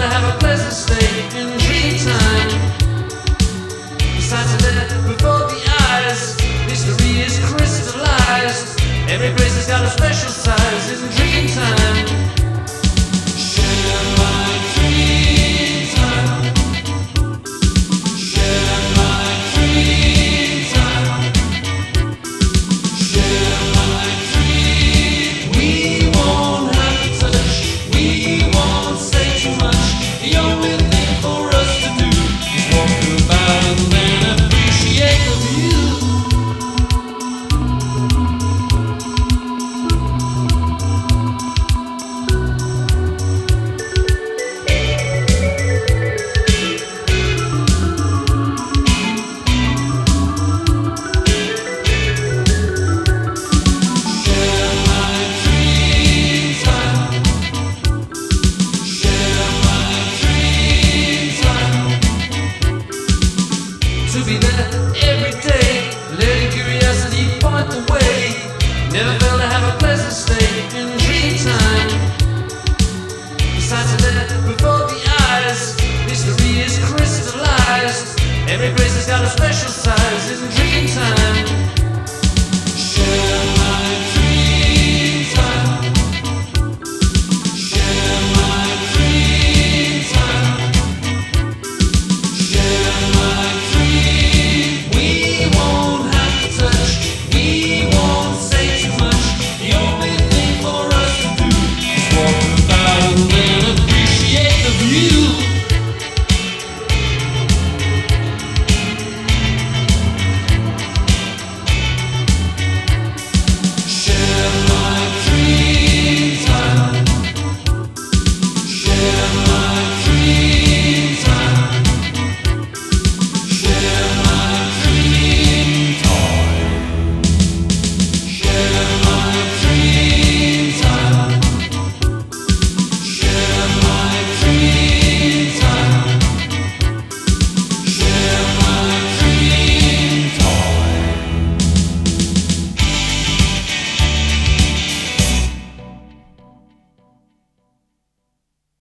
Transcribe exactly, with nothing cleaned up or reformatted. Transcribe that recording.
to have a pleasant stay in dream time. Besides that, before the eyes, mystery is crystallized. Every place has got a special size in dream time. Share my dream time. Share my dream time. Share my dream. We won't have to touch. We won't say too much. The only thing for us to do is walk about and then appreciate the view. To be there every day, letting curiosity point the way. Never fail to have a pleasant stay in dream time. Besides that, before the eyes, mystery is crystallized. Every place has got a special size in dream time. Share